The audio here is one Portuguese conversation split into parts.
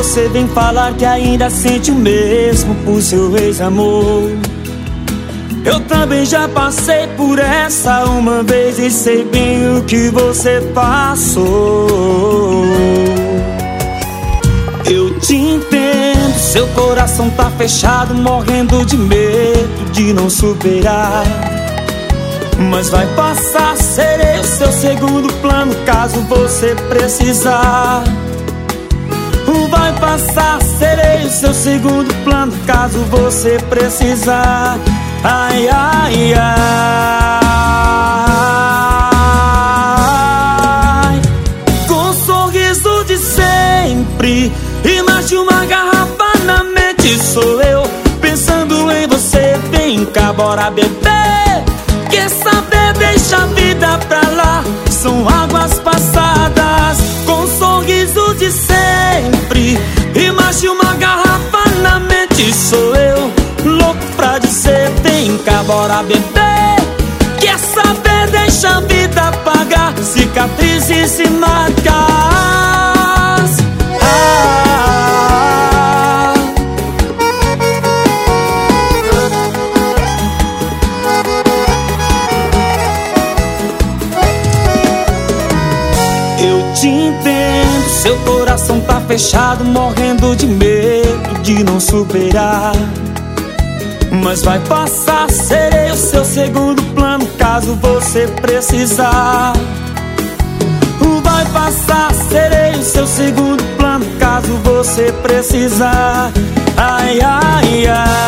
você vem falar que ainda sente o mesmo por seu ex-amor. Eu também já passei por essa uma vez e sei bem o que você passou. Eu te entendo, seu coração tá fechado, morrendo de medo de não superar. Mas vai passar, serei o seu segundo plano caso você precisar. Vai passar, serei o seu segundo plano caso você precisar. Ai, ai, ai. Com um sorriso de sempre e mais de uma garrafa na mente, sou eu pensando em você. Vem cá, bora beber. Quer saber, deixa a vida pra lá, são águas passadas. Com um sorriso de sempre e mais de uma garrafa na mente, sou eu louco pra dizer, vem cá, bora beber. Quer saber, deixa a vida apagar cicatrizes e marcas. Eu te entendo, seu coração tá fechado, morrendo de medo de não superar. Mas vai passar, serei o seu segundo plano caso você precisar. Vai passar, serei o seu segundo plano caso você precisar. Ai, ai,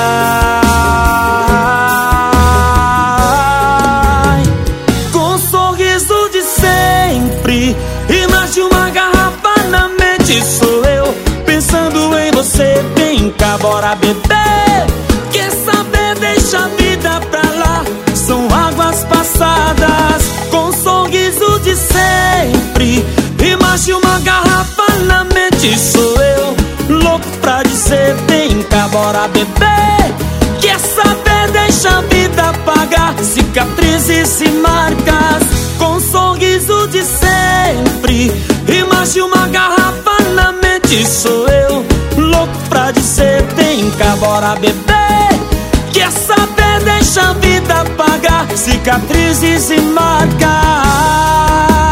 ai. Com um sorriso de sempre e mais de uma garrafa na mente, sou eu pensando em você. Vem cá, bora beber. Quer saber, deixa a vida pra lá, são águas passadas. Com um sorriso de sempre e mais de uma garrafa na mente, sou eu louco pra dizer, vem cá, bora beber. Quer saber, deixa a vida apagar cicatrizes e marcas. Com um sorriso de sempre e mais de uma garrafa na mente, sou eu louco pra dizer, vem cá, bora beber. Quer saber, deixa a vida apagar cicatrizes e marcas.